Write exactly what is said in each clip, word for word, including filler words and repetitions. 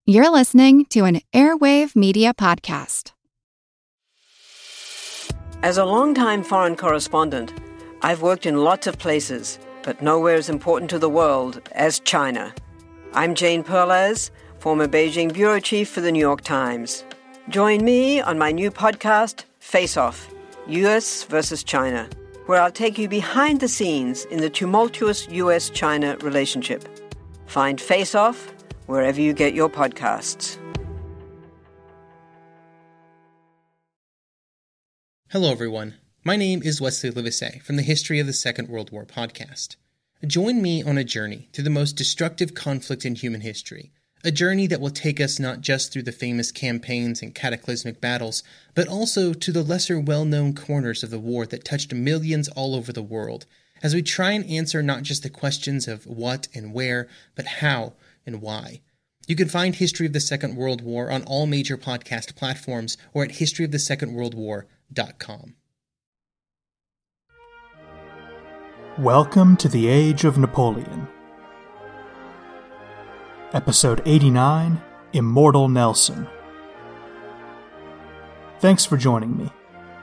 You're listening to an Airwave Media Podcast. As a longtime foreign correspondent, I've worked in lots of places, but nowhere as important to the world as China. I'm Jane Perlez, former Beijing bureau chief for the New York Times. Join me on my new podcast, Face Off, U S versus China, where I'll take you behind the scenes in the tumultuous U S China relationship. Find Face Off wherever you get your podcasts. Hello, everyone. My name is Wesley Livesey from the History of the Second World War podcast. Join me on a journey through the most destructive conflict in human history, a journey that will take us not just through the famous campaigns and cataclysmic battles, but also to the lesser well-known corners of the war that touched millions all over the world, as we try and answer not just the questions of what and where, but how and why. You can find History of the Second World War on all major podcast platforms or at history of the second world war dot com. Welcome to the Age of Napoleon. Episode eighty-nine, Immortal Nelson. Thanks for joining me.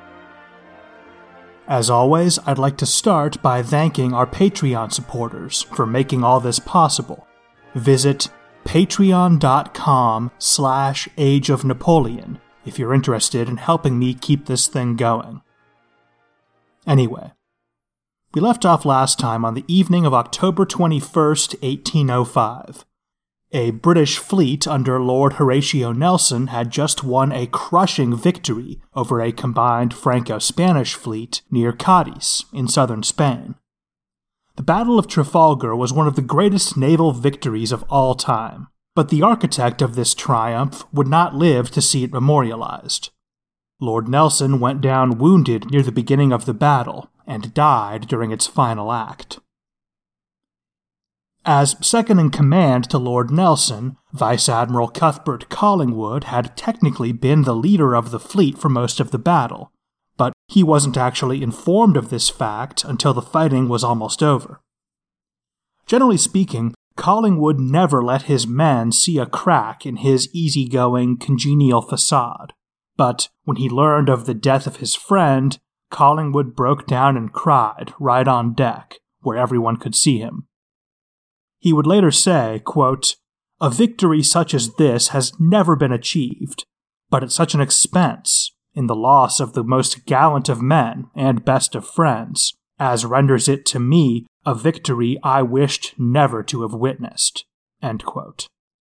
As always, I'd like to start by thanking our Patreon supporters for making all this possible. Visit patreon.com slash Age of Napoleon if you're interested in helping me keep this thing going. Anyway, we left off last time on the evening of October twenty-first, eighteen oh five. A British fleet under Lord Horatio Nelson had just won a crushing victory over a combined Franco-Spanish fleet near Cadiz in southern Spain. The Battle of Trafalgar was one of the greatest naval victories of all time, but the architect of this triumph would not live to see it memorialized. Lord Nelson went down wounded near the beginning of the battle and died during its final act. As second-in-command to Lord Nelson, Vice Admiral Cuthbert Collingwood had technically been the leader of the fleet for most of the battle, but he wasn't actually informed of this fact until the fighting was almost over. Generally speaking, Collingwood never let his men see a crack in his easygoing, congenial facade, but when he learned of the death of his friend, Collingwood broke down and cried right on deck, where everyone could see him. He would later say, quote, "A victory such as this has never been achieved, but at such an expense, in the loss of the most gallant of men and best of friends, as renders it to me a victory I wished never to have witnessed." End quote.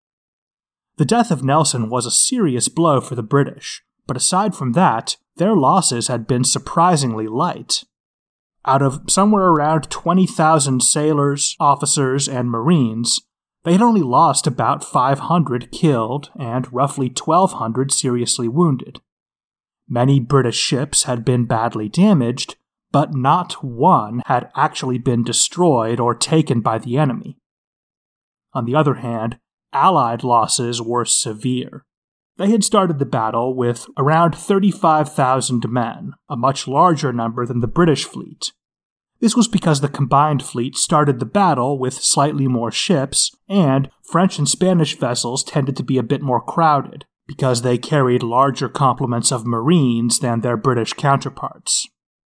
The death of Nelson was a serious blow for the British, but aside from that, their losses had been surprisingly light. Out of somewhere around twenty thousand sailors, officers, and marines, they had only lost about five hundred killed and roughly twelve hundred seriously wounded. Many British ships had been badly damaged, but not one had actually been destroyed or taken by the enemy. On the other hand, Allied losses were severe. They had started the battle with around thirty-five thousand men, a much larger number than the British fleet. This was because the combined fleet started the battle with slightly more ships, and French and Spanish vessels tended to be a bit more crowded, because they carried larger complements of marines than their British counterparts.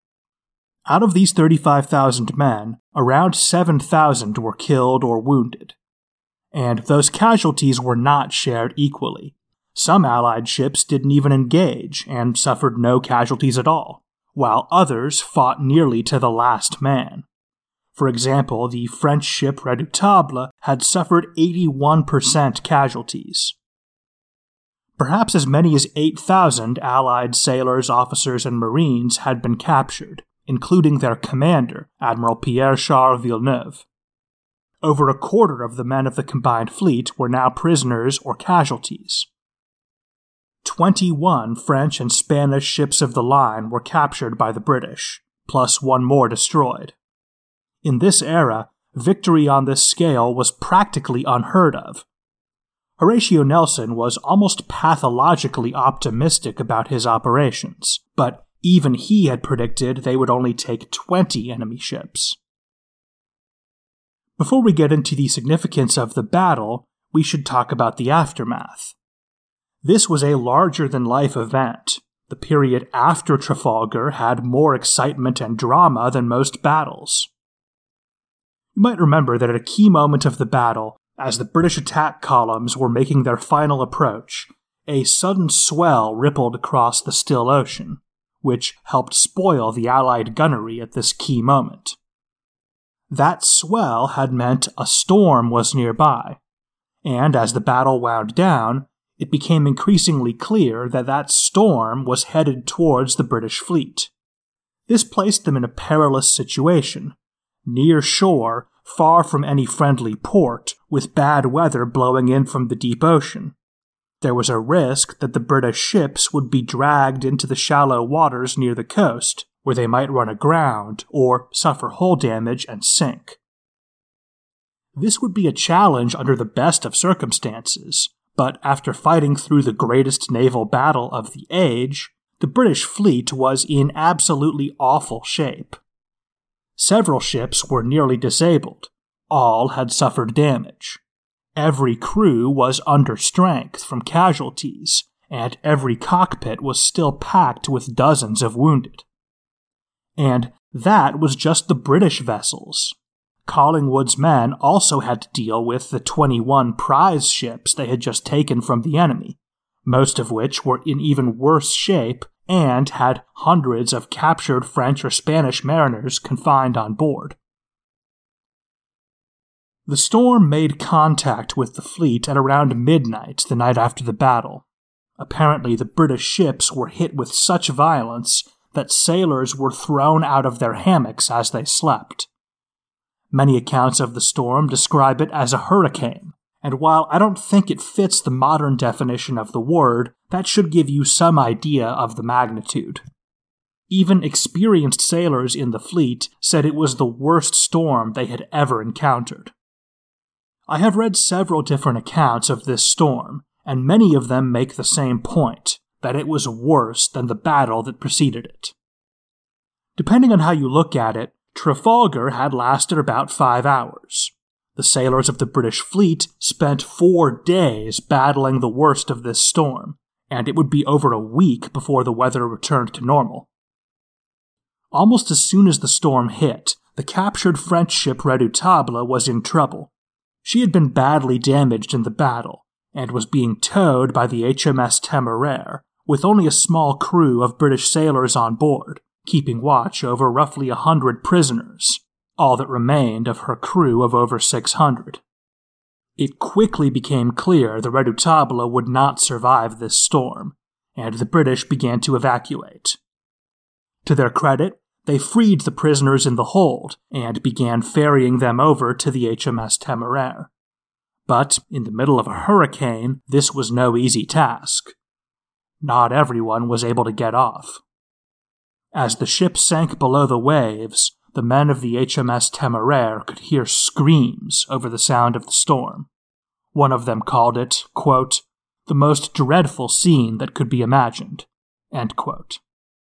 Out of these thirty-five thousand men, around seven thousand were killed or wounded, and those casualties were not shared equally. Some Allied ships didn't even engage and suffered no casualties at all, while others fought nearly to the last man. For example, the French ship Redoutable had suffered eighty-one percent casualties. Perhaps as many as eight thousand Allied sailors, officers, and marines had been captured, including their commander, Admiral Pierre-Charles Villeneuve. Over a quarter of the men of the combined fleet were now prisoners or casualties. Twenty-one French and Spanish ships of the line were captured by the British, plus one more destroyed. In this era, victory on this scale was practically unheard of. Horatio Nelson was almost pathologically optimistic about his operations, but even he had predicted they would only take twenty enemy ships. Before we get into the significance of the battle, we should talk about the aftermath. This was a larger-than-life event. The period after Trafalgar had more excitement and drama than most battles. You might remember that at a key moment of the battle, as the British attack columns were making their final approach, a sudden swell rippled across the still ocean, which helped spoil the Allied gunnery at this key moment. That swell had meant a storm was nearby, and as the battle wound down, it became increasingly clear that that storm was headed towards the British fleet. This placed them in a perilous situation, near shore, far from any friendly port, with bad weather blowing in from the deep ocean. There was a risk that the British ships would be dragged into the shallow waters near the coast, where they might run aground or suffer hull damage and sink. This would be a challenge under the best of circumstances, but after fighting through the greatest naval battle of the age, the British fleet was in absolutely awful shape. Several ships were nearly disabled. All had suffered damage. Every crew was under strength from casualties, and every cockpit was still packed with dozens of wounded. And that was just the British vessels. Collingwood's men also had to deal with the twenty-one prize ships they had just taken from the enemy, most of which were in even worse shape and had hundreds of captured French or Spanish mariners confined on board. The storm made contact with the fleet at around midnight the night after the battle. Apparently, the British ships were hit with such violence that sailors were thrown out of their hammocks as they slept. Many accounts of the storm describe it as a hurricane, and while I don't think it fits the modern definition of the word, that should give you some idea of the magnitude. Even experienced sailors in the fleet said it was the worst storm they had ever encountered. I have read several different accounts of this storm, and many of them make the same point, that it was worse than the battle that preceded it. Depending on how you look at it, Trafalgar had lasted about five hours. The sailors of the British fleet spent four days battling the worst of this storm, and it would be over a week before the weather returned to normal. Almost as soon as the storm hit, the captured French ship Redoutable was in trouble. She had been badly damaged in the battle, and was being towed by the H M S Temeraire, with only a small crew of British sailors on board, keeping watch over roughly a hundred prisoners, all that remained of her crew of over six hundred. It quickly became clear the Redoutable would not survive this storm, and the British began to evacuate. To their credit, they freed the prisoners in the hold and began ferrying them over to the H M S Temeraire. But in the middle of a hurricane, this was no easy task. Not everyone was able to get off. As the ship sank below the waves, the men of the H M S Temeraire could hear screams over the sound of the storm. One of them called it, quote, the most dreadful scene that could be imagined, end quote.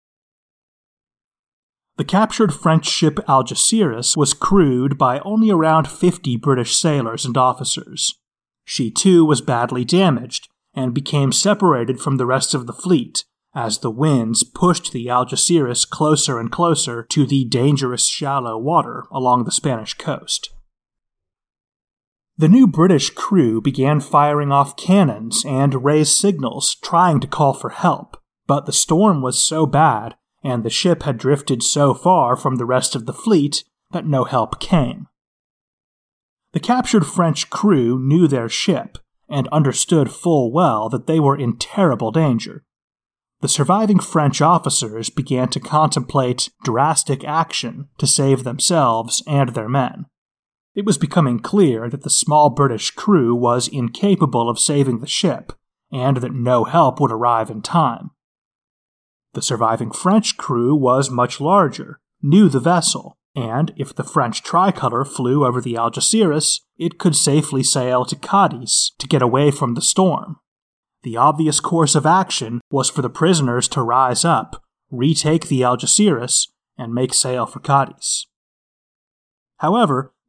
The captured French ship Algeciras was crewed by only around fifty British sailors and officers. She too was badly damaged and became separated from the rest of the fleet as the winds pushed the Algeciras closer and closer to the dangerous shallow water along the Spanish coast. The new British crew began firing off cannons and raised signals trying to call for help, but the storm was so bad and the ship had drifted so far from the rest of the fleet that no help came. The captured French crew knew their ship and understood full well that they were in terrible danger. The surviving French officers began to contemplate drastic action to save themselves and their men. It was becoming clear that the small British crew was incapable of saving the ship, and that no help would arrive in time. The surviving French crew was much larger, knew the vessel, and if the French tricolour flew over the Algeciras, it could safely sail to Cadiz to get away from the storm. The obvious course of action was for the prisoners to rise up, retake the Algeciras, and make sail for Cadiz. However,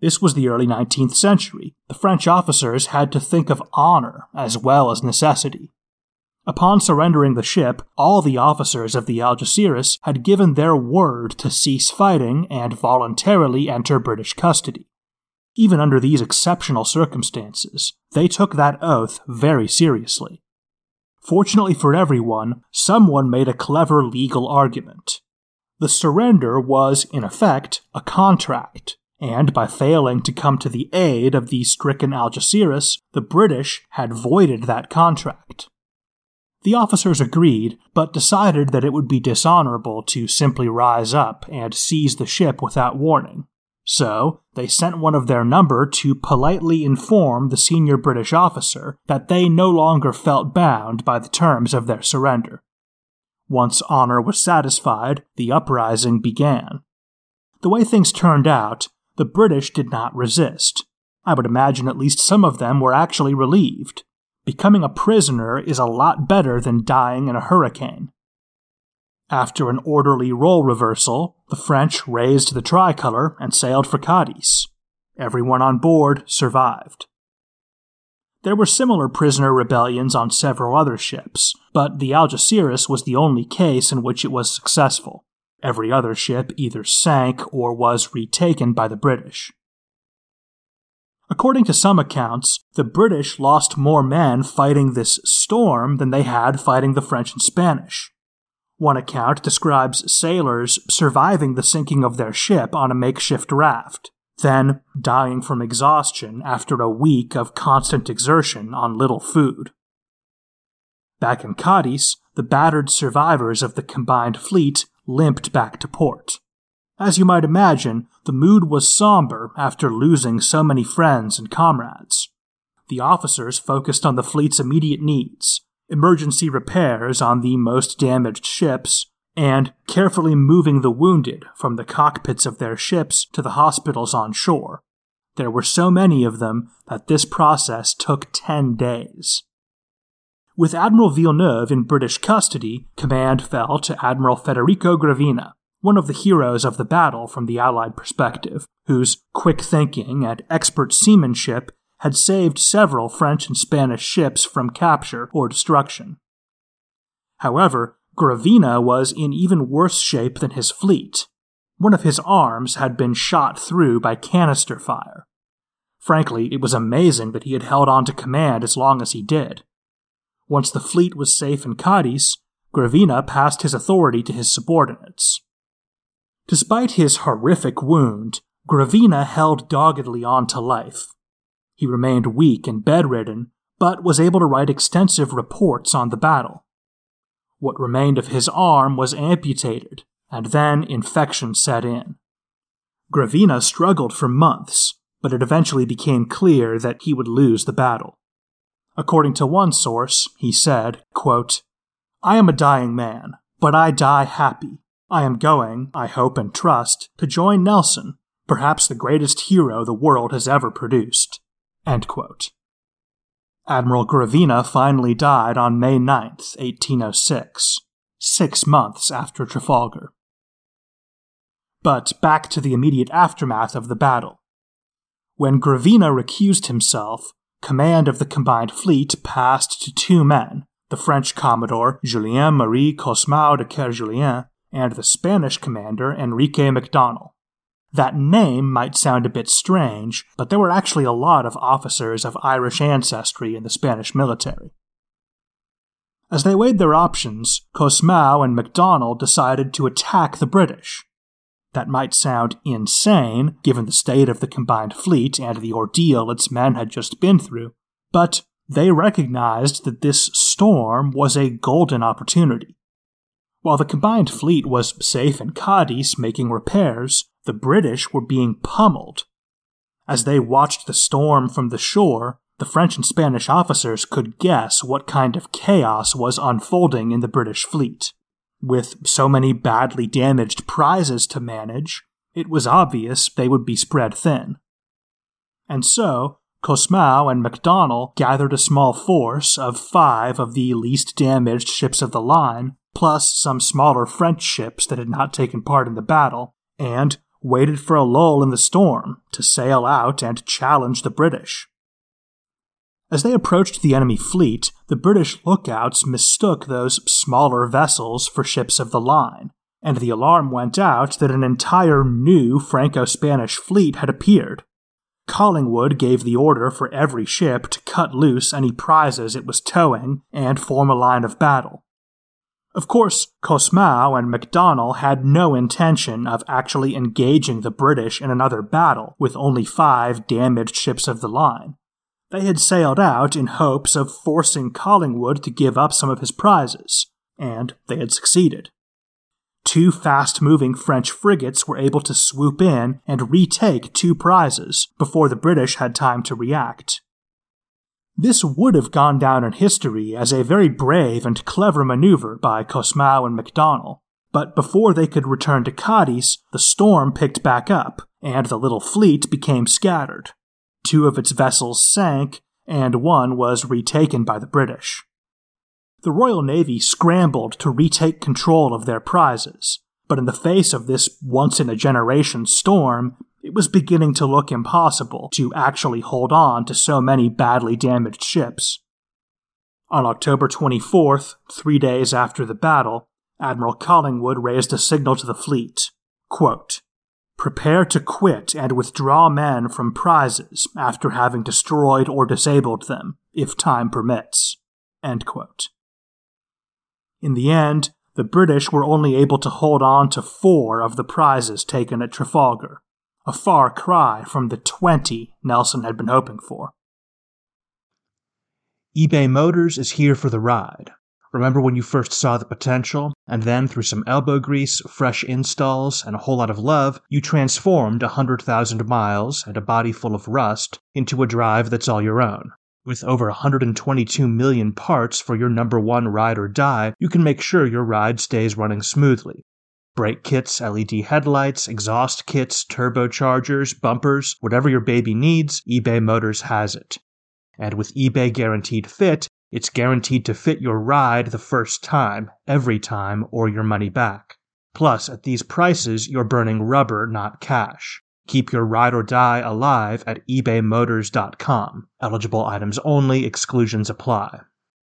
This was the early nineteenth century. The French officers had to think of honor as well as necessity. Upon surrendering the ship, all the officers of the Algeciras had given their word to cease fighting and voluntarily enter British custody. Even under these exceptional circumstances, they took that oath very seriously. Fortunately for everyone, someone made a clever legal argument. The surrender was, in effect, a contract, and by failing to come to the aid of the stricken Algeciras, the British had voided that contract. The officers agreed, but decided that it would be dishonorable to simply rise up and seize the ship without warning. So, they sent one of their number to politely inform the senior British officer that they no longer felt bound by the terms of their surrender. Once honor was satisfied, the uprising began. The way things turned out, the British did not resist. I would imagine at least some of them were actually relieved. Becoming a prisoner is a lot better than dying in a hurricane. After an orderly role reversal, the French raised the tricolor and sailed for Cadiz. Everyone on board survived. There were similar prisoner rebellions on several other ships, but the Algeciras was the only case in which it was successful. Every other ship either sank or was retaken by the British. According to some accounts, the British lost more men fighting this storm than they had fighting the French and Spanish. One account describes sailors surviving the sinking of their ship on a makeshift raft, then dying from exhaustion after a week of constant exertion on little food. Back in Cadiz, the battered survivors of the combined fleet limped back to port. As you might imagine, the mood was somber after losing so many friends and comrades. The officers focused on the fleet's immediate needs, emergency repairs on the most damaged ships, and carefully moving the wounded from the cockpits of their ships to the hospitals on shore. There were so many of them that this process took ten days. With Admiral Villeneuve in British custody, command fell to Admiral Federico Gravina, one of the heroes of the battle from the Allied perspective, whose quick thinking and expert seamanship had saved several French and Spanish ships from capture or destruction. However, Gravina was in even worse shape than his fleet. One of his arms had been shot through by canister fire. Frankly, it was amazing that he had held on to command as long as he did. Once the fleet was safe in Cadiz, Gravina passed his authority to his subordinates. Despite his horrific wound, Gravina held doggedly on to life. He remained weak and bedridden, but was able to write extensive reports on the battle. What remained of his arm was amputated, and then infection set in. Gravina struggled for months, but it eventually became clear that he would lose the battle. According to one source, he said, quote, "I am a dying man, but I die happy. I am going, I hope and trust, to join Nelson, perhaps the greatest hero the world has ever produced." End quote. Admiral Gravina finally died on May ninth, eighteen oh six, six months after Trafalgar. But back to the immediate aftermath of the battle. When Gravina recused himself, command of the combined fleet passed to two men, the French Commodore Julien-Marie Cosmau de Kerguelen and the Spanish commander Enrique MacDonell. That name might sound a bit strange, but there were actually a lot of officers of Irish ancestry in the Spanish military. As they weighed their options, Cosmau and MacDonell decided to attack the British. That might sound insane, given the state of the combined fleet and the ordeal its men had just been through, but they recognized that this storm was a golden opportunity. While the combined fleet was safe in Cadiz making repairs, the British were being pummeled. As they watched the storm from the shore, the French and Spanish officers could guess what kind of chaos was unfolding in the British fleet. With so many badly damaged prizes to manage, it was obvious they would be spread thin. And so, Cosmau and MacDonell gathered a small force of five of the least damaged ships of the line, plus some smaller French ships that had not taken part in the battle, and, waited for a lull in the storm to sail out and challenge the British. As they approached the enemy fleet, the British lookouts mistook those smaller vessels for ships of the line, and the alarm went out that an entire new Franco-Spanish fleet had appeared. Collingwood gave the order for every ship to cut loose any prizes it was towing and form a line of battle. Of course, Cosmau and MacDonell had no intention of actually engaging the British in another battle with only five damaged ships of the line. They had sailed out in hopes of forcing Collingwood to give up some of his prizes, and they had succeeded. Two fast-moving French frigates were able to swoop in and retake two prizes before the British had time to react. This would have gone down in history as a very brave and clever maneuver by Cosmau and MacDonell, but before they could return to Cadiz, the storm picked back up, and the little fleet became scattered. Two of its vessels sank, and one was retaken by the British. The Royal Navy scrambled to retake control of their prizes, but in the face of this once-in-a-generation storm, it was beginning to look impossible to actually hold on to so many badly damaged ships. On October twenty-fourth, three days after the battle, Admiral Collingwood raised a signal to the fleet, quote, "Prepare to quit and withdraw men from prizes after having destroyed or disabled them, if time permits." End quote. In the end, the British were only able to hold on to four of the prizes taken at Trafalgar, a far cry from the twenty Nelson had been hoping for. eBay Motors is here for the ride. Remember when you first saw the potential, and then through some elbow grease, fresh installs, and a whole lot of love, you transformed one hundred thousand miles and a body full of rust into a drive that's all your own. With over one hundred twenty-two million parts for your number one ride or die, you can make sure your ride stays running smoothly. Brake kits, L E D headlights, exhaust kits, turbochargers, bumpers, whatever your baby needs, eBay Motors has it. And with eBay Guaranteed Fit, it's guaranteed to fit your ride the first time, every time, or your money back. Plus, at these prices, you're burning rubber, not cash. Keep your ride or die alive at ebay motors dot com. Eligible items only, exclusions apply.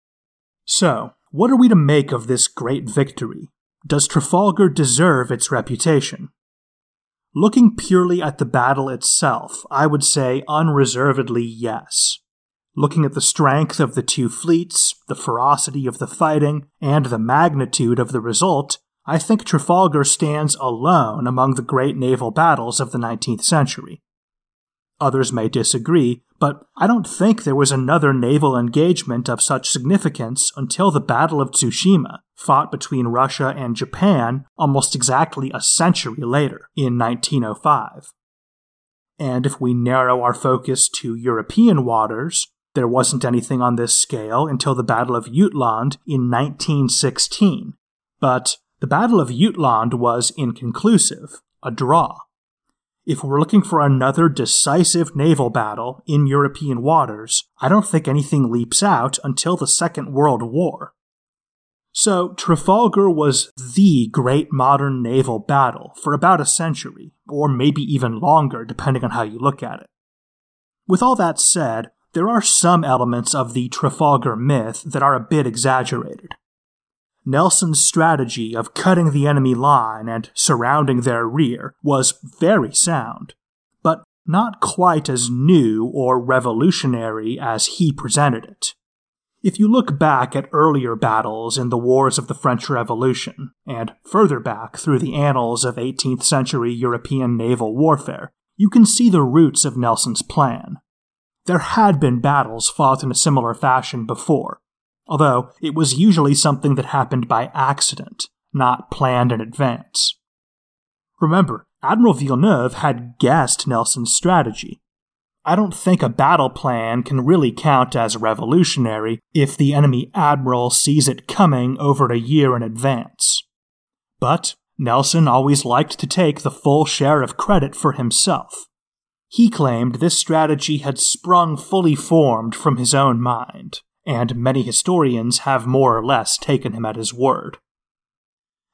So, what are we to make of this great victory? Does Trafalgar deserve its reputation? Looking purely at the battle itself, I would say unreservedly yes. Looking at the strength of the two fleets, the ferocity of the fighting, and the magnitude of the result, I think Trafalgar stands alone among the great naval battles of the nineteenth century. Others may disagree, but I don't think there was another naval engagement of such significance until the Battle of Tsushima, fought between Russia and Japan almost exactly a century later, in nineteen oh five. And if we narrow our focus to European waters, there wasn't anything on this scale until the Battle of Jutland in nineteen sixteen, but the Battle of Jutland was inconclusive, a draw. If we're looking for another decisive naval battle in European waters, I don't think anything leaps out until the Second World War. So Trafalgar was the great modern naval battle for about a century, or maybe even longer depending on how you look at it. With all that said, there are some elements of the Trafalgar myth that are a bit exaggerated. Nelson's strategy of cutting the enemy line and surrounding their rear was very sound, but not quite as new or revolutionary as he presented it. If you look back at earlier battles in the wars of the French Revolution, and further back through the annals of eighteenth century European naval warfare, you can see the roots of Nelson's plan. There had been battles fought in a similar fashion before, although it was usually something that happened by accident, not planned in advance. Remember, Admiral Villeneuve had guessed Nelson's strategy. I don't think a battle plan can really count as revolutionary if the enemy admiral sees it coming over a year in advance. But Nelson always liked to take the full share of credit for himself. He claimed this strategy had sprung fully formed from his own mind, and many historians have more or less taken him at his word.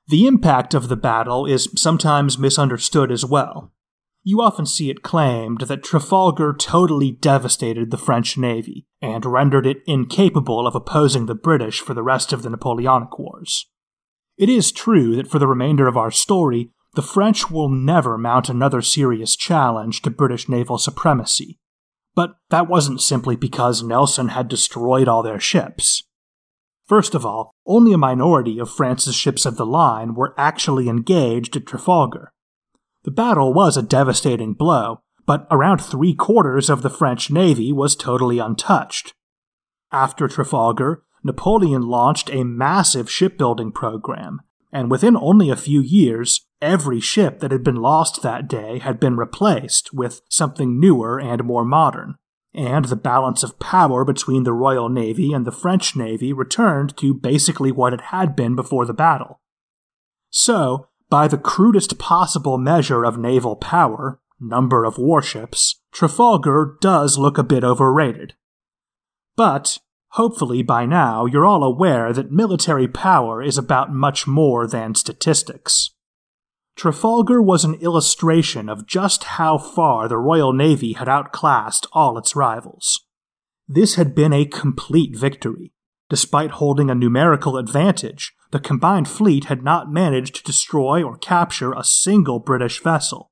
The impact of the battle is sometimes misunderstood as well. You often see it claimed that Trafalgar totally devastated the French Navy and rendered it incapable of opposing the British for the rest of the Napoleonic Wars. It is true that for the remainder of our story, the French will never mount another serious challenge to British naval supremacy. But that wasn't simply because Nelson had destroyed all their ships. First of all, only a minority of France's ships of the line were actually engaged at Trafalgar. The battle was a devastating blow, but around three-quarters of the French Navy was totally untouched. After Trafalgar, Napoleon launched a massive shipbuilding program, and within only a few years, every ship that had been lost that day had been replaced with something newer and more modern, and the balance of power between the Royal Navy and the French Navy returned to basically what it had been before the battle. So, by the crudest possible measure of naval power, number of warships, Trafalgar does look a bit overrated. But, hopefully by now you're all aware that military power is about much more than statistics. Trafalgar was an illustration of just how far the Royal Navy had outclassed all its rivals. This had been a complete victory. Despite holding a numerical advantage, the combined fleet had not managed to destroy or capture a single British vessel.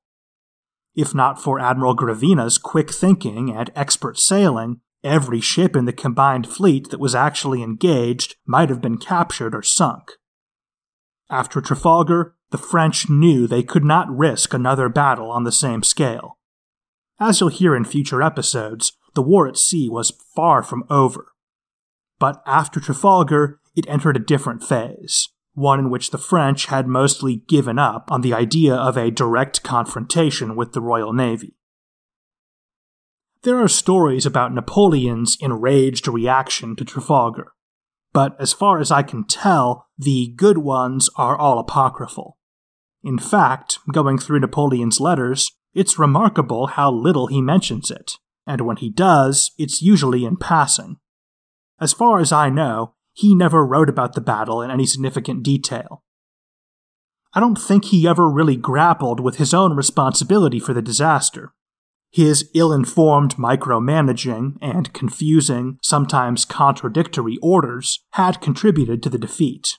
If not for Admiral Gravina's quick thinking and expert sailing, every ship in the combined fleet that was actually engaged might have been captured or sunk. After Trafalgar, the French knew they could not risk another battle on the same scale. As you'll hear in future episodes, the war at sea was far from over. But after Trafalgar, it entered a different phase, one in which the French had mostly given up on the idea of a direct confrontation with the Royal Navy. There are stories about Napoleon's enraged reaction to Trafalgar, but as far as I can tell, the good ones are all apocryphal. In fact, going through Napoleon's letters, it's remarkable how little he mentions it, and when he does, it's usually in passing. As far as I know, he never wrote about the battle in any significant detail. I don't think he ever really grappled with his own responsibility for the disaster. His ill-informed micromanaging and confusing, sometimes contradictory orders had contributed to the defeat.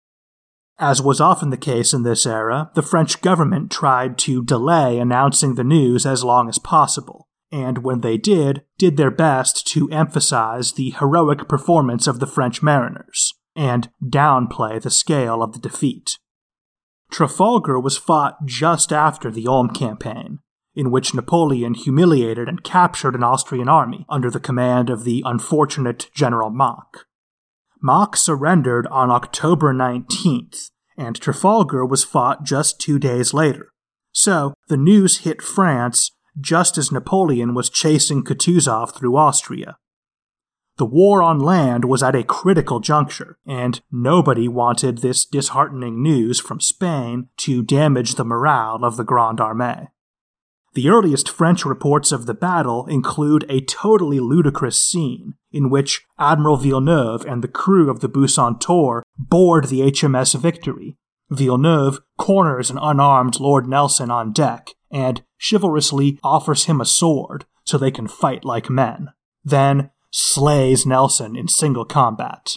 As was often the case in this era, the French government tried to delay announcing the news as long as possible, and when they did, did their best to emphasize the heroic performance of the French mariners, and downplay the scale of the defeat. Trafalgar was fought just after the Ulm campaign, in which Napoleon humiliated and captured an Austrian army under the command of the unfortunate General Mack. Mack surrendered on October nineteenth, and Trafalgar was fought just two days later, so the news hit France just as Napoleon was chasing Kutuzov through Austria. The war on land was at a critical juncture, and nobody wanted this disheartening news from Spain to damage the morale of the Grande Armée. The earliest French reports of the battle include a totally ludicrous scene in which Admiral Villeneuve and the crew of the Bucentaure board the H M S Victory. Villeneuve corners an unarmed Lord Nelson on deck and chivalrously offers him a sword so they can fight like men, then slays Nelson in single combat.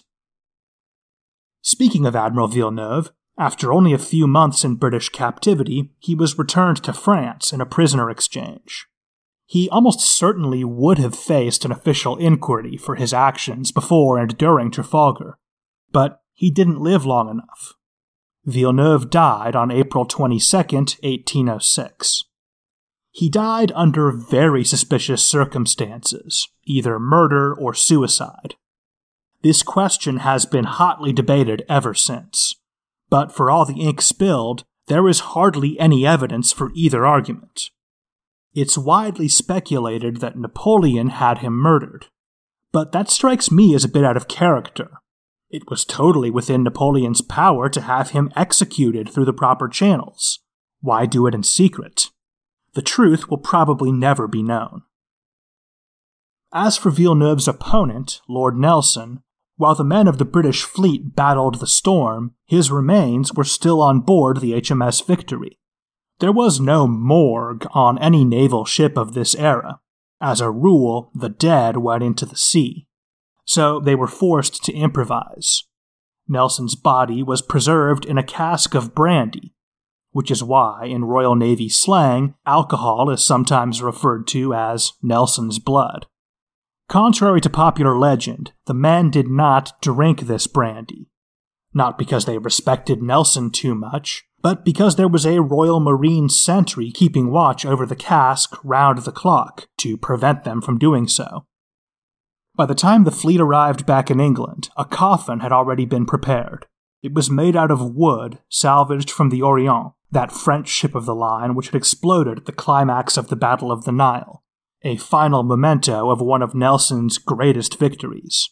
Speaking of Admiral Villeneuve, after only a few months in British captivity, he was returned to France in a prisoner exchange. He almost certainly would have faced an official inquiry for his actions before and during Trafalgar, but he didn't live long enough. Villeneuve died on April twenty-second, eighteen oh six. He died under very suspicious circumstances, either murder or suicide. This question has been hotly debated ever since. But for all the ink spilled, there is hardly any evidence for either argument. It's widely speculated that Napoleon had him murdered, but that strikes me as a bit out of character. It was totally within Napoleon's power to have him executed through the proper channels. Why do it in secret? The truth will probably never be known. As for Villeneuve's opponent, Lord Nelson, While the men of the British fleet battled the storm, his remains were still on board the H M S Victory. There was no morgue on any naval ship of this era. As a rule, the dead went into the sea. So they were forced to improvise. Nelson's body was preserved in a cask of brandy, which is why, in Royal Navy slang, alcohol is sometimes referred to as Nelson's blood. Contrary to popular legend, the men did not drink this brandy. Not because they respected Nelson too much, but because there was a Royal Marine sentry keeping watch over the cask round the clock to prevent them from doing so. By the time the fleet arrived back in England, a coffin had already been prepared. It was made out of wood salvaged from the Orient, that French ship of the line which had exploded at the climax of the Battle of the Nile, a final memento of one of Nelson's greatest victories.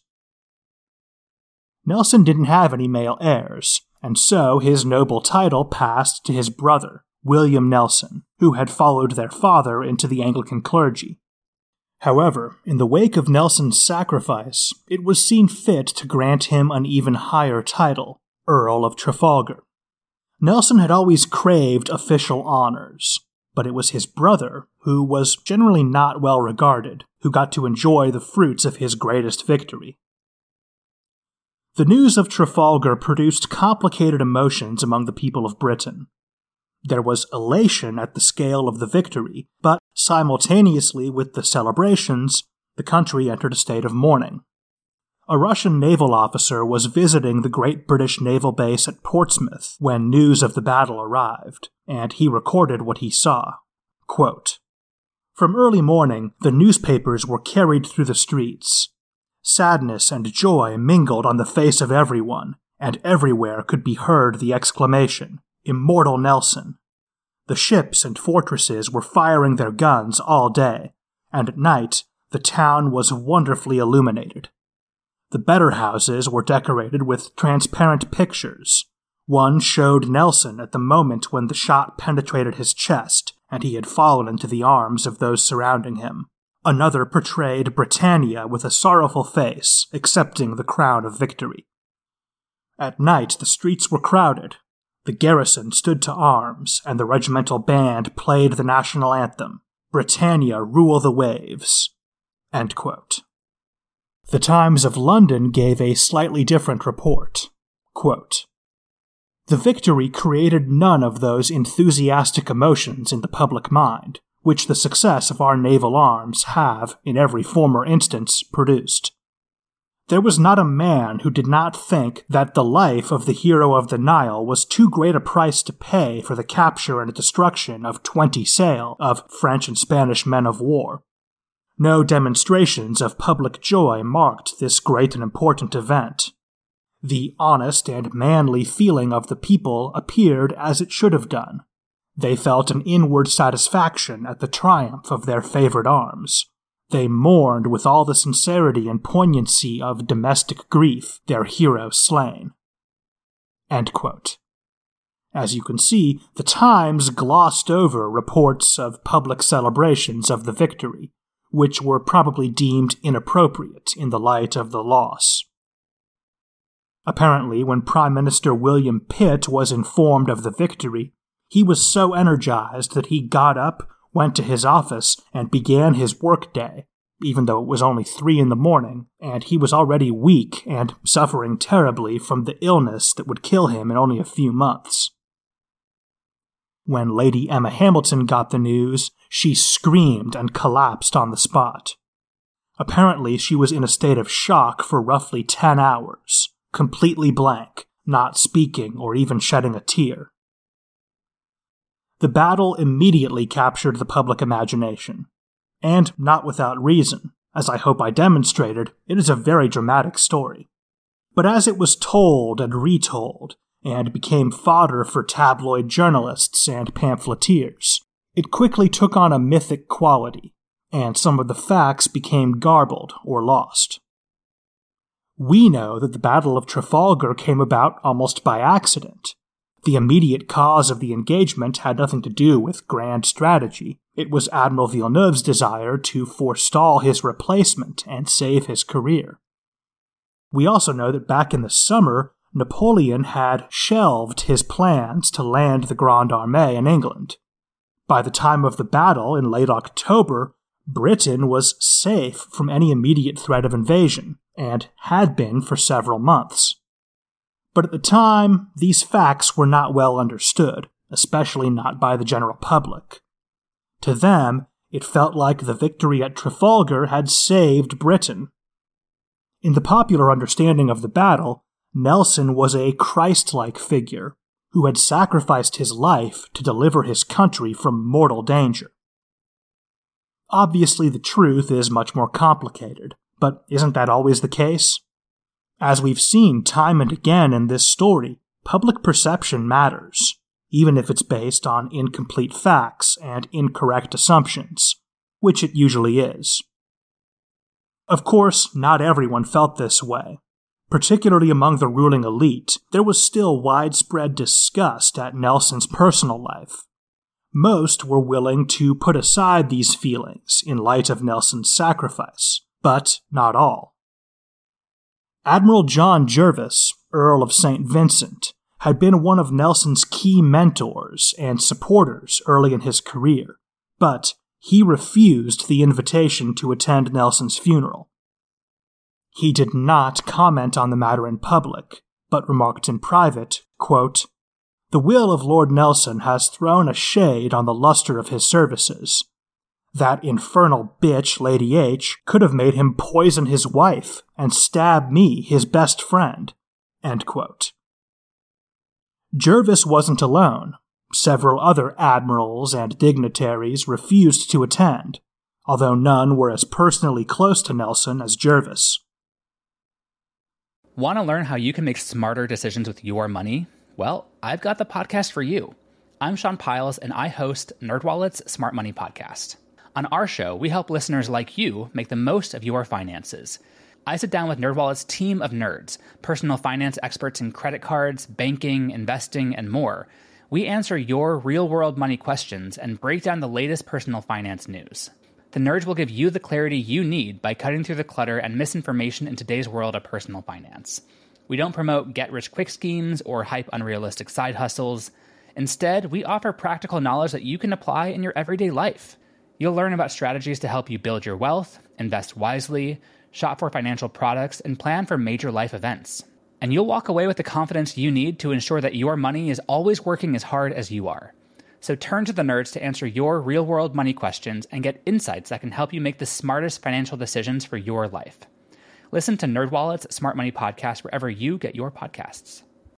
Nelson didn't have any male heirs, and so his noble title passed to his brother, William Nelson, who had followed their father into the Anglican clergy. However, in the wake of Nelson's sacrifice, it was seen fit to grant him an even higher title, Earl of Trafalgar. Nelson had always craved official honors, but it was his brother, who was generally not well regarded, who got to enjoy the fruits of his greatest victory. The news of Trafalgar produced complicated emotions among the people of Britain. There was elation at the scale of the victory, but simultaneously with the celebrations, the country entered a state of mourning. A Russian naval officer was visiting the great British naval base at Portsmouth when news of the battle arrived, and he recorded what he saw. Quote, "From early morning, the newspapers were carried through the streets. Sadness and joy mingled on the face of everyone, and everywhere could be heard the exclamation, 'Immortal Nelson!' The ships and fortresses were firing their guns all day, and at night the town was wonderfully illuminated. The better houses were decorated with transparent pictures. One showed Nelson at the moment when the shot penetrated his chest, and he had fallen into the arms of those surrounding him. Another portrayed Britannia with a sorrowful face, accepting the crown of victory. At night the streets were crowded. The garrison stood to arms, and the regimental band played the national anthem, 'Britannia, rule the waves.'" End quote. The Times of London gave a slightly different report. Quote, "The victory created none of those enthusiastic emotions in the public mind, which the success of our naval arms have, in every former instance, produced. There was not a man who did not think that the life of the hero of the Nile was too great a price to pay for the capture and destruction of twenty sail of French and Spanish men of war. No demonstrations of public joy marked this great and important event. The honest and manly feeling of the people appeared as it should have done. They felt an inward satisfaction at the triumph of their favored arms. They mourned with all the sincerity and poignancy of domestic grief their hero slain." End quote. As you can see, the Times glossed over reports of public celebrations of the victory, which were probably deemed inappropriate in the light of the loss. Apparently, when Prime Minister William Pitt was informed of the victory, he was so energized that he got up, went to his office, and began his workday, even though it was only three in the morning, and he was already weak and suffering terribly from the illness that would kill him in only a few months. When Lady Emma Hamilton got the news, she screamed and collapsed on the spot. Apparently, she was in a state of shock for roughly ten hours, completely blank, not speaking or even shedding a tear. The battle immediately captured the public imagination, and not without reason. As I hope I demonstrated, it is a very dramatic story. But as it was told and retold, and became fodder for tabloid journalists and pamphleteers, it quickly took on a mythic quality, and some of the facts became garbled or lost. We know that the Battle of Trafalgar came about almost by accident. The immediate cause of the engagement had nothing to do with grand strategy. It was Admiral Villeneuve's desire to forestall his replacement and save his career. We also know that back in the summer, Napoleon had shelved his plans to land the Grande Armée in England. By the time of the battle in late October, Britain was safe from any immediate threat of invasion, and had been for several months. But at the time, these facts were not well understood, especially not by the general public. To them, it felt like the victory at Trafalgar had saved Britain. In the popular understanding of the battle, Nelson was a Christ-like figure who had sacrificed his life to deliver his country from mortal danger. Obviously, the truth is much more complicated, but isn't that always the case? As we've seen time and again in this story, public perception matters, even if it's based on incomplete facts and incorrect assumptions, which it usually is. Of course, not everyone felt this way. Particularly among the ruling elite, there was still widespread disgust at Nelson's personal life. Most were willing to put aside these feelings in light of Nelson's sacrifice, but not all. Admiral John Jervis, Earl of Saint Vincent, had been one of Nelson's key mentors and supporters early in his career, but he refused the invitation to attend Nelson's funeral. He did not comment on the matter in public, but remarked in private, quote, "The will of Lord Nelson has thrown a shade on the luster of his services. That infernal bitch, Lady H, could have made him poison his wife and stab me, his best friend." End quote. Jervis wasn't alone. Several other admirals and dignitaries refused to attend, although none were as personally close to Nelson as Jervis. Want to learn how you can make smarter decisions with your money? Well, I've got the podcast for you. I'm Sean Piles, and I host NerdWallet's Smart Money Podcast. On our show, we help listeners like you make the most of your finances. I sit down with NerdWallet's team of nerds, personal finance experts in credit cards, banking, investing, and more. We answer your real-world money questions and break down the latest personal finance news. The nerds will give you the clarity you need by cutting through the clutter and misinformation in today's world of personal finance. We don't promote get-rich-quick schemes or hype unrealistic side hustles. Instead, we offer practical knowledge that you can apply in your everyday life. You'll learn about strategies to help you build your wealth, invest wisely, shop for financial products, and plan for major life events. And you'll walk away with the confidence you need to ensure that your money is always working as hard as you are. So turn to the nerds to answer your real-world money questions and get insights that can help you make the smartest financial decisions for your life. Listen to NerdWallet's Smart Money Podcast wherever you get your podcasts.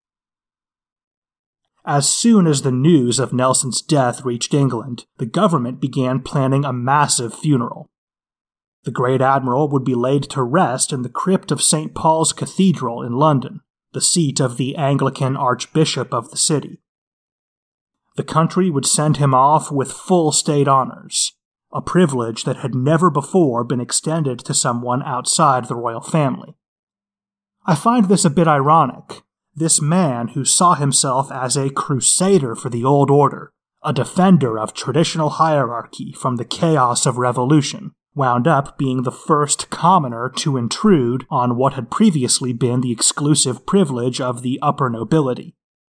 As soon as the news of Nelson's death reached England, the government began planning a massive funeral. The great admiral would be laid to rest in the crypt of Saint Paul's Cathedral in London, the seat of the Anglican Archbishop of the city. The country would send him off with full state honors, a privilege that had never before been extended to someone outside the royal family. I find this a bit ironic. This man who saw himself as a crusader for the old order, a defender of traditional hierarchy from the chaos of revolution, wound up being the first commoner to intrude on what had previously been the exclusive privilege of the upper nobility.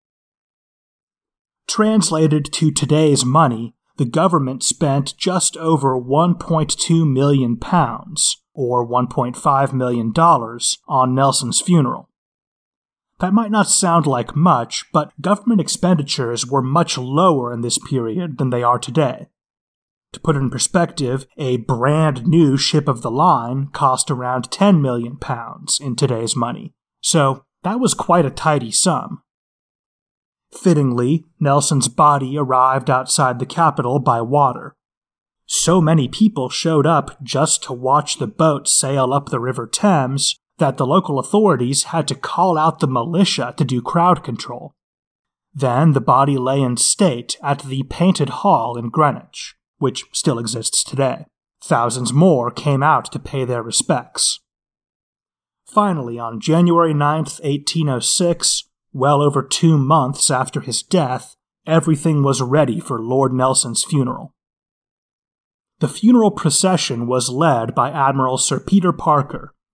Translated to today's money, the government spent just over one point two million pounds, or one point five million dollars, on Nelson's funeral. That might not sound like much, but government expenditures were much lower in this period than they are today. To put it in perspective, a brand new ship of the line cost around ten million pounds in today's money, so that was quite a tidy sum. Fittingly, Nelson's body arrived outside the capital by water. So many people showed up just to watch the boat sail up the River Thames that the local authorities had to call out the militia to do crowd control. Then the body lay in state at the Painted Hall in Greenwich, which still exists today. Thousands more came out to pay their respects. Finally, on January ninth, eighteen oh six, well over two months after his death, everything was ready for Lord Nelson's funeral. The funeral procession was led by Admiral Sir Peter Parker,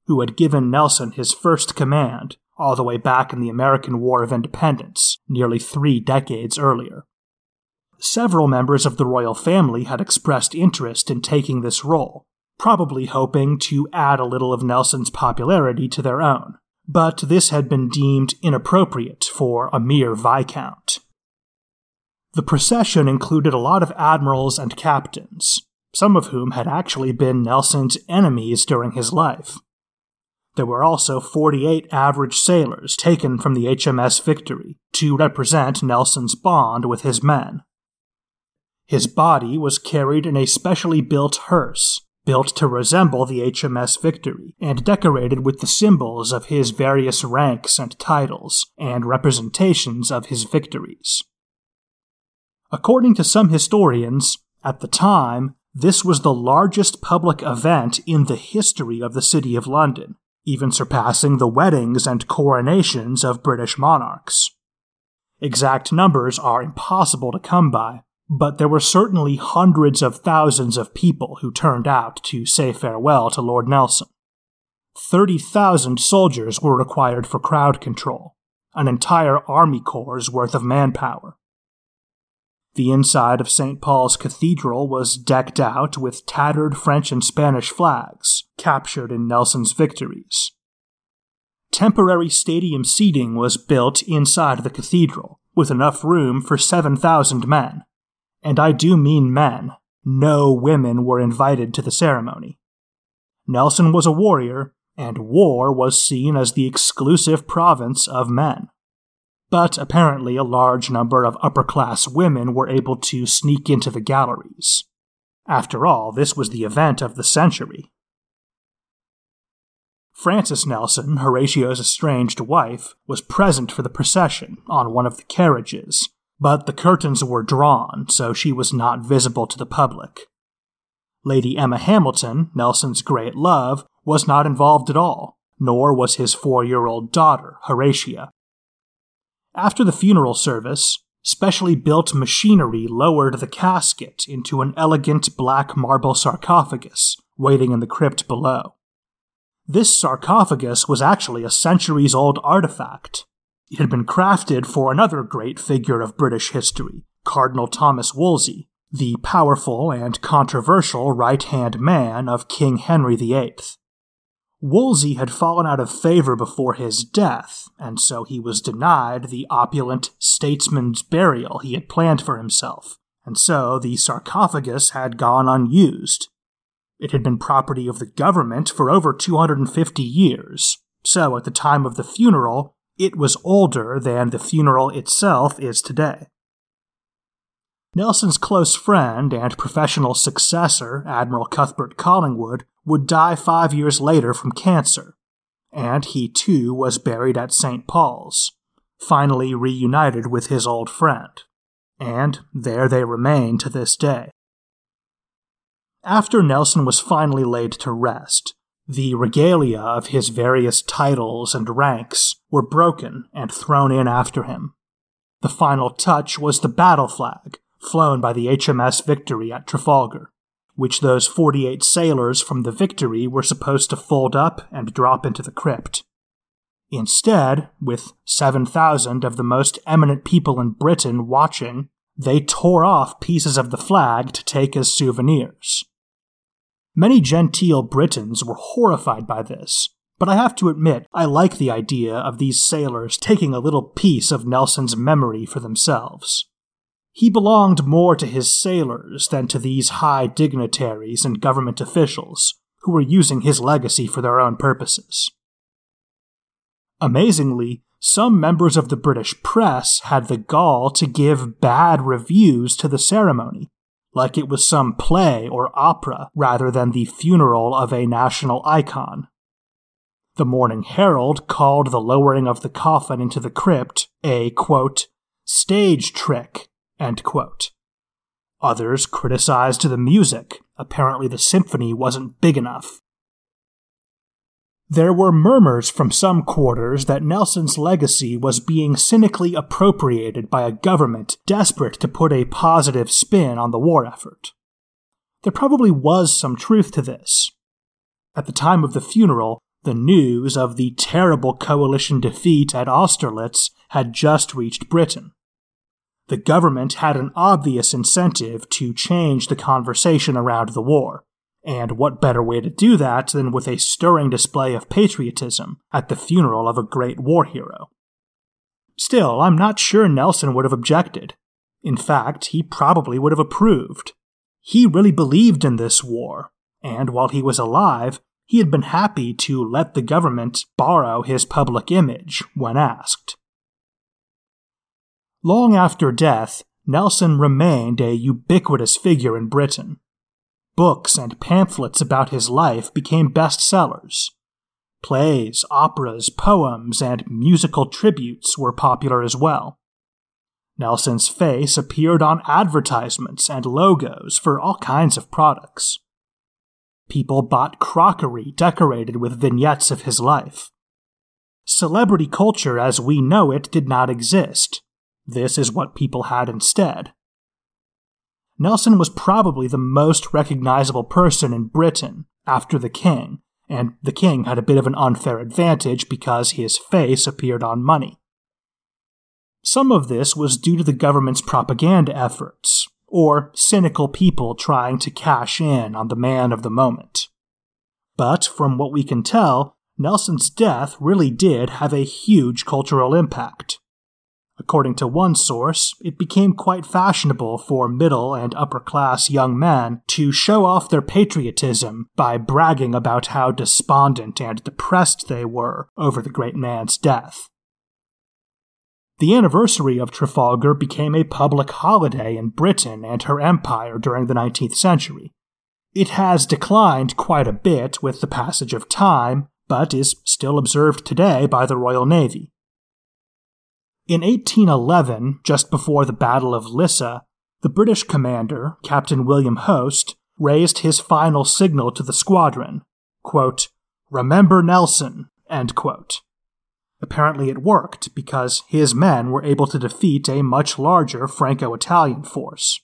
who had given Nelson his first command all the way back in the American War of Independence, nearly three decades earlier. Several members of the royal family had expressed interest in taking this role, probably hoping to add a little of Nelson's popularity to their own, but this had been deemed inappropriate for a mere viscount. The procession included a lot of admirals and captains, some of whom had actually been Nelson's enemies during his life. There were also forty-eight average sailors taken from the H M S Victory to represent Nelson's bond with his men. His body was carried in a specially built hearse, built to resemble the H M S Victory, and decorated with the symbols of his various ranks and titles, and representations of his victories. According to some historians, at the time, this was the largest public event in the history of the City of London, even surpassing the weddings and coronations of British monarchs. Exact numbers are impossible to come by, but there were certainly hundreds of thousands of people who turned out to say farewell to Lord Nelson. thirty thousand soldiers were required for crowd control, an entire army corps' worth of manpower. The inside of Saint Paul's Cathedral was decked out with tattered French and Spanish flags, captured in Nelson's victories. Temporary stadium seating was built inside the cathedral, with enough room for seven thousand men. And I do mean men. No women were invited to the ceremony. Nelson was a warrior, and war was seen as the exclusive province of men. But apparently a large number of upper-class women were able to sneak into the galleries. After all, this was the event of the century. Frances Nelson, Horatio's estranged wife, was present for the procession on one of the carriages, but the curtains were drawn, so she was not visible to the public. Lady Emma Hamilton, Nelson's great love, was not involved at all, nor was his four-year-old daughter, Horatia. After the funeral service, specially built machinery lowered the casket into an elegant black marble sarcophagus waiting in the crypt below. This sarcophagus was actually a centuries-old artifact. It had been crafted for another great figure of British history, Cardinal Thomas Wolsey, the powerful and controversial right-hand man of King Henry the Eighth. Wolsey had fallen out of favor before his death, and so he was denied the opulent statesman's burial he had planned for himself, and so the sarcophagus had gone unused. It had been property of the government for over two hundred fifty years, so at the time of the funeral, it was older than the funeral itself is today. Nelson's close friend and professional successor, Admiral Cuthbert Collingwood, would die five years later from cancer, and he too was buried at Saint Paul's, finally reunited with his old friend, and there they remain to this day. After Nelson was finally laid to rest, the regalia of his various titles and ranks were broken and thrown in after him. The final touch was the battle flag, flown by the H M S Victory at Trafalgar, which those forty-eight sailors from the Victory were supposed to fold up and drop into the crypt. Instead, with seven thousand of the most eminent people in Britain watching, they tore off pieces of the flag to take as souvenirs. Many genteel Britons were horrified by this, but I have to admit I like the idea of these sailors taking a little piece of Nelson's memory for themselves. He belonged more to his sailors than to these high dignitaries and government officials who were using his legacy for their own purposes. Amazingly, some members of the British press had the gall to give bad reviews to the ceremony, like it was some play or opera rather than the funeral of a national icon. The Morning Herald called the lowering of the coffin into the crypt a, quote, stage trick, end quote. Others criticized the music. Apparently the symphony wasn't big enough. There were murmurs from some quarters that Nelson's legacy was being cynically appropriated by a government desperate to put a positive spin on the war effort. There probably was some truth to this. At the time of the funeral, The news of the terrible coalition defeat at Austerlitz had just reached Britain. The government had an obvious incentive to change the conversation around the war, and what better way to do that than with a stirring display of patriotism at the funeral of a great war hero? Still, I'm not sure Nelson would have objected. In fact, he probably would have approved. He really believed in this war, and while he was alive, he had been happy to let the government borrow his public image when asked. Long after death, Nelson remained a ubiquitous figure in Britain. Books and pamphlets about his life became bestsellers. Plays, operas, poems, and musical tributes were popular as well. Nelson's face appeared on advertisements and logos for all kinds of products. People bought crockery decorated with vignettes of his life. Celebrity culture as we know it did not exist. This is what people had instead. Nelson was probably the most recognizable person in Britain after the king, and the king had a bit of an unfair advantage because his face appeared on money. Some of this was due to the government's propaganda efforts, or cynical people trying to cash in on the man of the moment. But from what we can tell, Nelson's death really did have a huge cultural impact. According to one source, it became quite fashionable for middle and upper-class young men to show off their patriotism by bragging about how despondent and depressed they were over the great man's death. The anniversary of Trafalgar became a public holiday in Britain and her empire during the nineteenth century. It has declined quite a bit with the passage of time, but is still observed today by the Royal Navy. In eighteen eleven, just before the Battle of Lissa, the British commander, Captain William Hoste, raised his final signal to the squadron, quote, "Remember Nelson," end quote. Apparently it worked, because his men were able to defeat a much larger Franco-Italian force.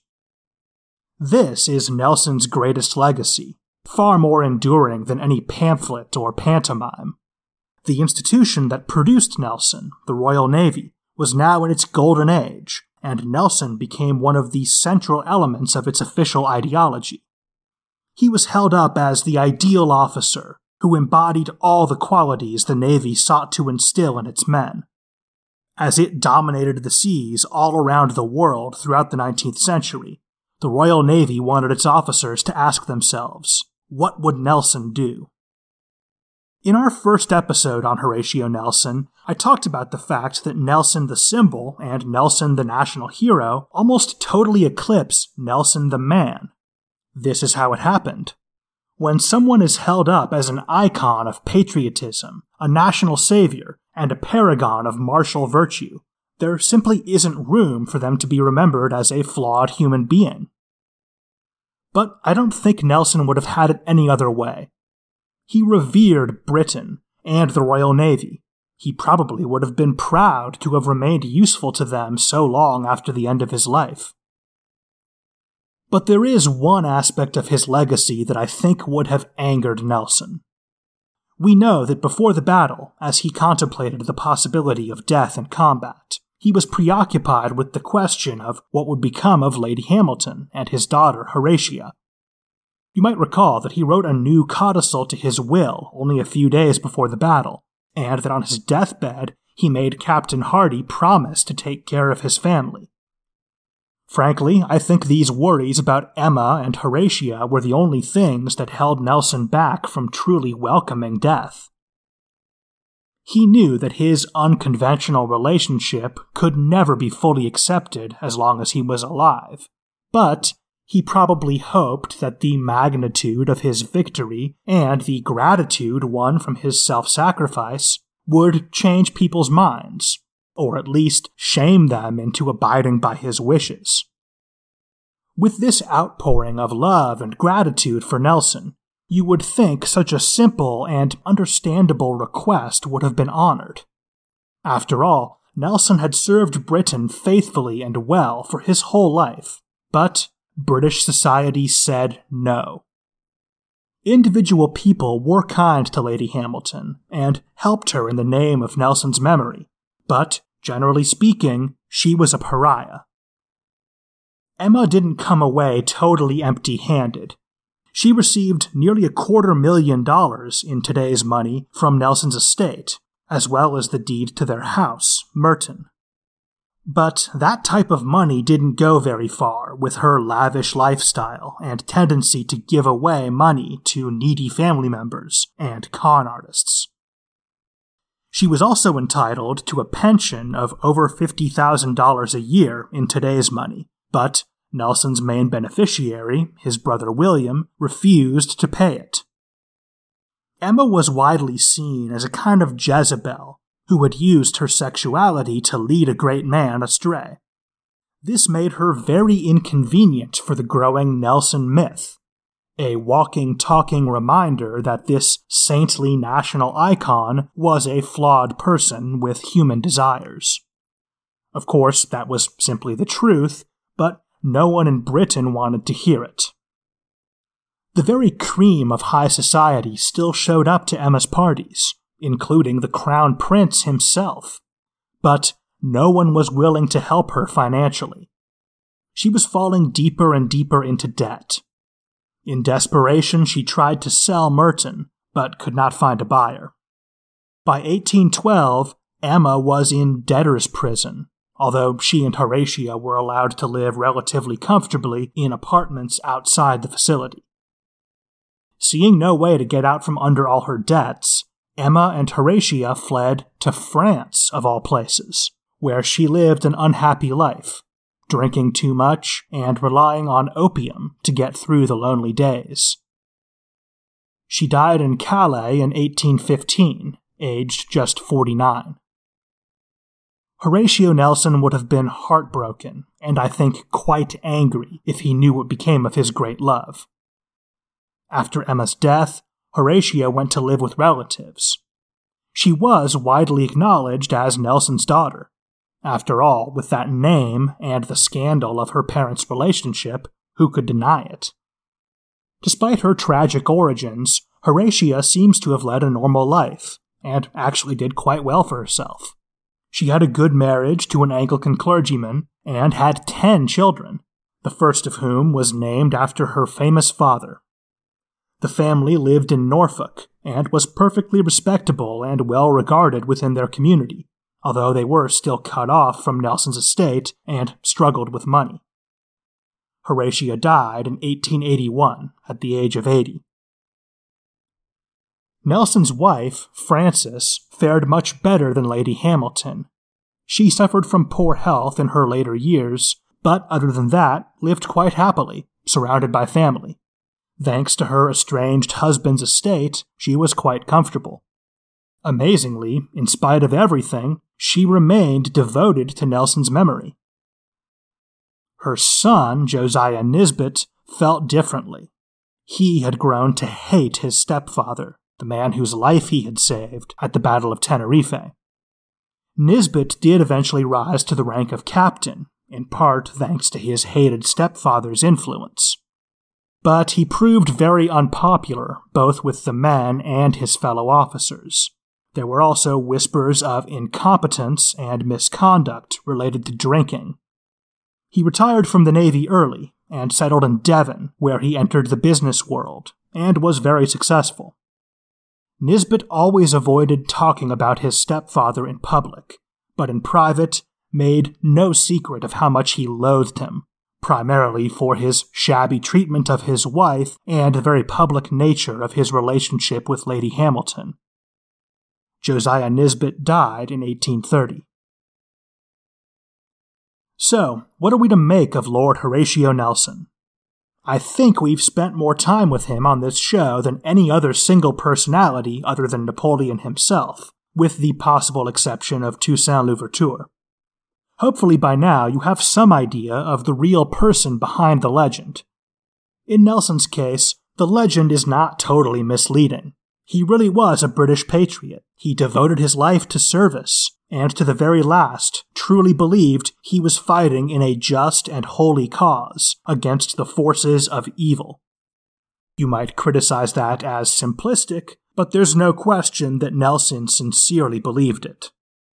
This is Nelson's greatest legacy, far more enduring than any pamphlet or pantomime. The institution that produced Nelson, the Royal Navy, was now in its golden age, and Nelson became one of the central elements of its official ideology. He was held up as the ideal officer, who embodied all the qualities the Navy sought to instill in its men. As it dominated the seas all around the world throughout the nineteenth century, the Royal Navy wanted its officers to ask themselves, what would Nelson do? In our first episode on Horatio Nelson, I talked about the fact that Nelson the symbol and Nelson the national hero almost totally eclipse Nelson the man. This is how it happened. When someone is held up as an icon of patriotism, a national savior, and a paragon of martial virtue, there simply isn't room for them to be remembered as a flawed human being. But I don't think Nelson would have had it any other way. He revered Britain and the Royal Navy. He probably would have been proud to have remained useful to them so long after the end of his life. But there is one aspect of his legacy that I think would have angered Nelson. We know that before the battle, as he contemplated the possibility of death in combat, he was preoccupied with the question of what would become of Lady Hamilton and his daughter Horatia. You might recall that he wrote a new codicil to his will only a few days before the battle, and that on his deathbed he made Captain Hardy promise to take care of his family. Frankly, I think these worries about Emma and Horatia were the only things that held Nelson back from truly welcoming death. He knew that his unconventional relationship could never be fully accepted as long as he was alive, but he probably hoped that the magnitude of his victory and the gratitude won from his self-sacrifice would change people's minds, or at least shame them into abiding by his wishes. With this outpouring of love and gratitude for Nelson, you would think such a simple and understandable request would have been honored. After all, Nelson had served Britain faithfully and well for his whole life, but British society said no. Individual people were kind to Lady Hamilton and helped her in the name of Nelson's memory, but, generally speaking, she was a pariah. Emma didn't come away totally empty-handed. She received nearly a quarter million dollars in today's money from Nelson's estate, as well as the deed to their house, Merton. But that type of money didn't go very far with her lavish lifestyle and tendency to give away money to needy family members and con artists. She was also entitled to a pension of over fifty thousand dollars a year in today's money, but Nelson's main beneficiary, his brother William, refused to pay it. Emma was widely seen as a kind of Jezebel who had used her sexuality to lead a great man astray. This made her very inconvenient for the growing Nelson myth, a walking, talking reminder that this saintly national icon was a flawed person with human desires. Of course, that was simply the truth, but no one in Britain wanted to hear it. The very cream of high society still showed up to Emma's parties, including the Crown Prince himself, but no one was willing to help her financially. She was falling deeper and deeper into debt. In desperation, she tried to sell Merton, but could not find a buyer. By eighteen twelve, Emma was in debtor's prison, although she and Horatia were allowed to live relatively comfortably in apartments outside the facility. Seeing no way to get out from under all her debts, Emma and Horatia fled to France, of all places, where she lived an unhappy life, drinking too much and relying on opium to get through the lonely days. She died in Calais in eighteen fifteen, aged just forty-nine. Horatio Nelson would have been heartbroken, and I think quite angry if he knew what became of his great love. After Emma's death, Horatia went to live with relatives. She was widely acknowledged as Nelson's daughter. After all, with that name and the scandal of her parents' relationship, who could deny it? Despite her tragic origins, Horatia seems to have led a normal life, and actually did quite well for herself. She had a good marriage to an Anglican clergyman, and had ten children, the first of whom was named after her famous father. The family lived in Norfolk, and was perfectly respectable and well regarded within their community, although they were still cut off from Nelson's estate and struggled with money. Horatia died in eighteen eighty-one, at the age of eighty. Nelson's wife, Frances, fared much better than Lady Hamilton. She suffered from poor health in her later years, but other than that, lived quite happily, surrounded by family. Thanks to her estranged husband's estate, she was quite comfortable. Amazingly, in spite of everything, she remained devoted to Nelson's memory. Her son, Josiah Nisbet, felt differently. He had grown to hate his stepfather, the man whose life he had saved at the Battle of Tenerife. Nisbet did eventually rise to the rank of captain, in part thanks to his hated stepfather's influence. But he proved very unpopular, both with the men and his fellow officers. There were also whispers of incompetence and misconduct related to drinking. He retired from the Navy early and settled in Devon, where he entered the business world, and was very successful. Nisbet always avoided talking about his stepfather in public, but in private made no secret of how much he loathed him, primarily for his shabby treatment of his wife and the very public nature of his relationship with Lady Hamilton. Josiah Nisbet died in eighteen thirty. So, what are we to make of Lord Horatio Nelson? I think we've spent more time with him on this show than any other single personality other than Napoleon himself, with the possible exception of Toussaint Louverture. Hopefully by now you have some idea of the real person behind the legend. In Nelson's case, the legend is not totally misleading. He really was a British patriot. He devoted his life to service, and to the very last truly believed he was fighting in a just and holy cause against the forces of evil. You might criticize that as simplistic, but there's no question that Nelson sincerely believed it.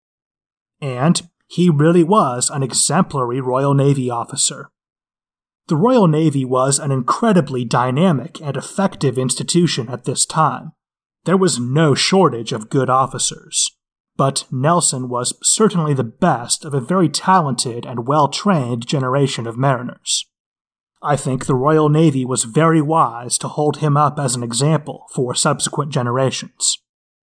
And he really was an exemplary Royal Navy officer. The Royal Navy was an incredibly dynamic and effective institution at this time. There was no shortage of good officers, but Nelson was certainly the best of a very talented and well-trained generation of mariners. I think the Royal Navy was very wise to hold him up as an example for subsequent generations.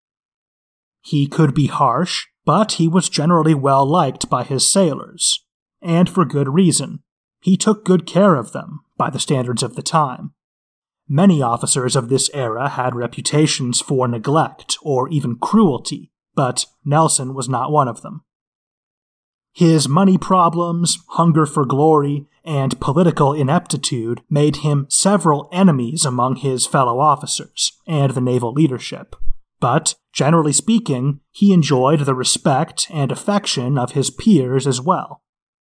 He could be harsh, but he was generally well-liked by his sailors, and for good reason. He took good care of them, by the standards of the time. Many officers of this era had reputations for neglect or even cruelty, but Nelson was not one of them. His money problems, hunger for glory, and political ineptitude made him several enemies among his fellow officers and the naval leadership, but, generally speaking, he enjoyed the respect and affection of his peers as well.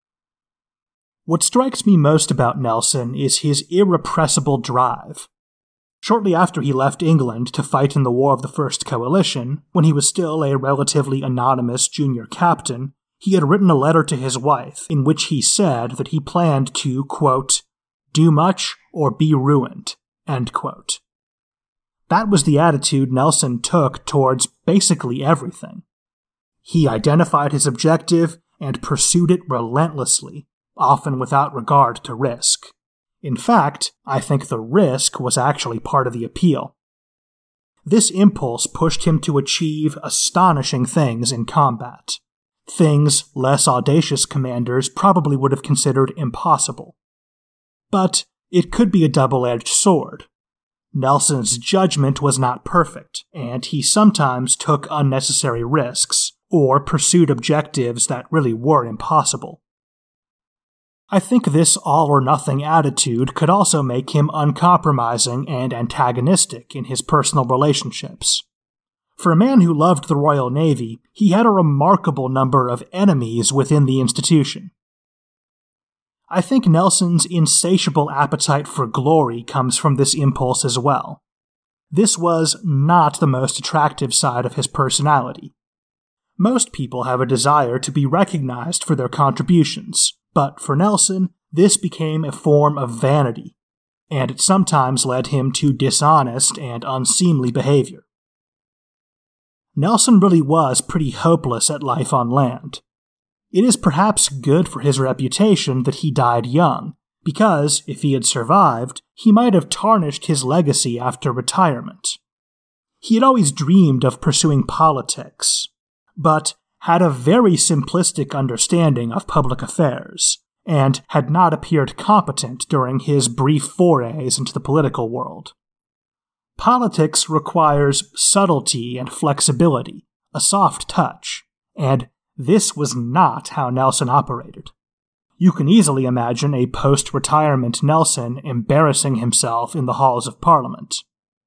What strikes me most about Nelson is his irrepressible drive. Shortly after he left England to fight in the War of the First Coalition, when he was still a relatively anonymous junior captain, he had written a letter to his wife in which he said that he planned to, quote, do much or be ruined, end quote. That was the attitude Nelson took towards basically everything. He identified his objective and pursued it relentlessly, often without regard to risk. In fact, I think the risk was actually part of the appeal. This impulse pushed him to achieve astonishing things in combat. Things less audacious commanders probably would have considered impossible. But it could be a double-edged sword. Nelson's judgment was not perfect, and he sometimes took unnecessary risks, or pursued objectives that really were impossible. I think this all-or-nothing attitude could also make him uncompromising and antagonistic in his personal relationships. For a man who loved the Royal Navy, he had a remarkable number of enemies within the institution. I think Nelson's insatiable appetite for glory comes from this impulse as well. This was not the most attractive side of his personality. Most people have a desire to be recognized for their contributions, but for Nelson, this became a form of vanity, and it sometimes led him to dishonest and unseemly behavior. Nelson really was pretty hopeless at life on land. It is perhaps good for his reputation that he died young, because if he had survived, he might have tarnished his legacy after retirement. He had always dreamed of pursuing politics, but had a very simplistic understanding of public affairs, and had not appeared competent during his brief forays into the political world. Politics requires subtlety and flexibility, a soft touch, and this was not how Nelson operated. You can easily imagine a post-retirement Nelson embarrassing himself in the halls of Parliament.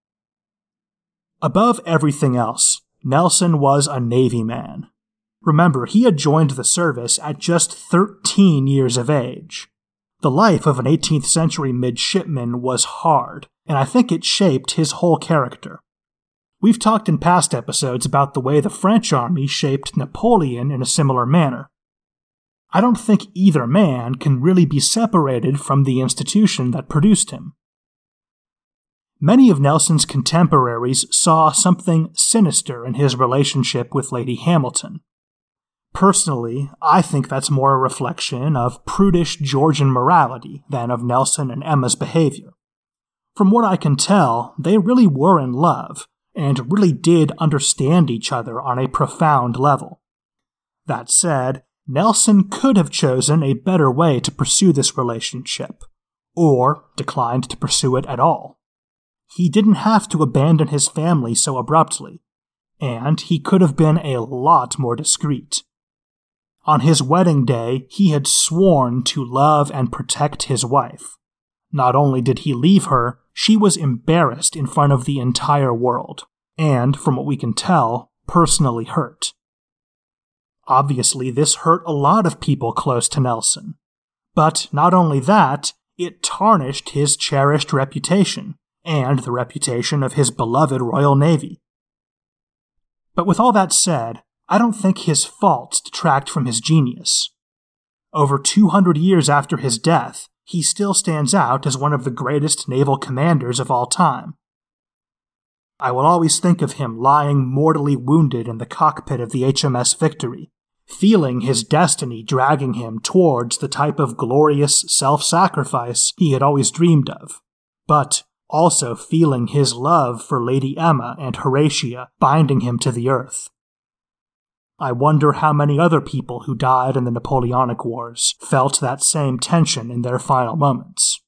Above everything else, Nelson was a Navy man. Remember, he had joined the service at just thirteen years of age. The life of an eighteenth century midshipman was hard, and I think it shaped his whole character. We've talked in past episodes about the way the French army shaped Napoleon in a similar manner. I don't think either man can really be separated from the institution that produced him. Many of Nelson's contemporaries saw something sinister in his relationship with Lady Hamilton. Personally, I think that's more a reflection of prudish Georgian morality than of Nelson and Emma's behavior. From what I can tell, they really were in love, and really did understand each other on a profound level. That said, Nelson could have chosen a better way to pursue this relationship, or declined to pursue it at all. He didn't have to abandon his family so abruptly, and he could have been a lot more discreet. On his wedding day, he had sworn to love and protect his wife. Not only did he leave her, she was embarrassed in front of the entire world, and, from what we can tell, personally hurt. Obviously, this hurt a lot of people close to Nelson. But not only that, it tarnished his cherished reputation, and the reputation of his beloved Royal Navy. But with all that said, I don't think his faults detract from his genius. Over two hundred years after his death, he still stands out as one of the greatest naval commanders of all time. I will always think of him lying mortally wounded in the cockpit of the H M S Victory, feeling his destiny dragging him towards the type of glorious self-sacrifice he had always dreamed of, but also feeling his love for Lady Emma and Horatia binding him to the earth. I wonder how many other people who died in the Napoleonic Wars felt that same tension in their final moments.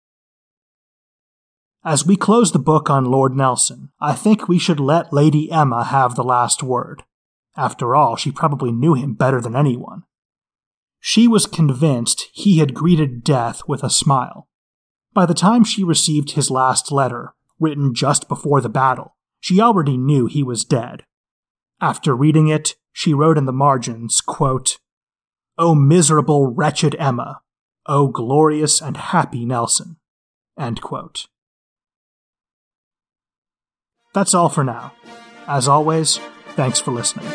As we close the book on Lord Nelson, I think we should let Lady Emma have the last word. After all, she probably knew him better than anyone. She was convinced he had greeted death with a smile. By the time she received his last letter, written just before the battle, she already knew he was dead. After reading it, she wrote in the margins, quote, "O miserable, wretched Emma! O glorious and happy Nelson!" End quote. That's all for now. As always, thanks for listening.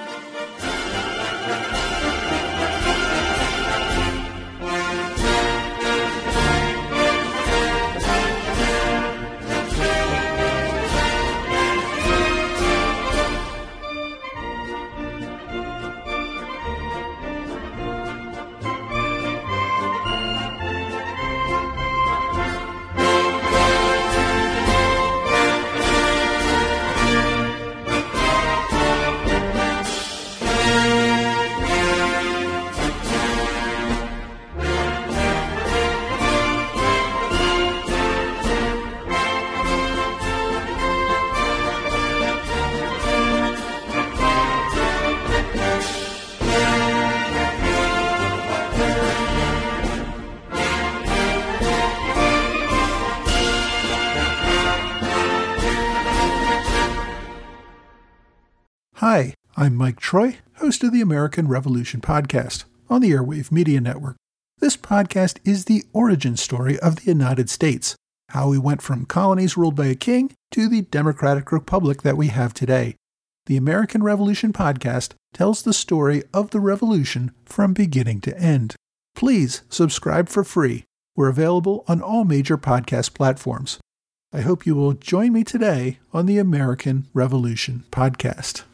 Hi, I'm Mike Troy, host of the American Revolution podcast on the Airwave Media Network. This podcast is the origin story of the United States, how we went from colonies ruled by a king to the democratic republic that we have today. The American Revolution podcast tells the story of the revolution from beginning to end. Please subscribe for free. We're available on all major podcast platforms. I hope you will join me today on the American Revolution podcast.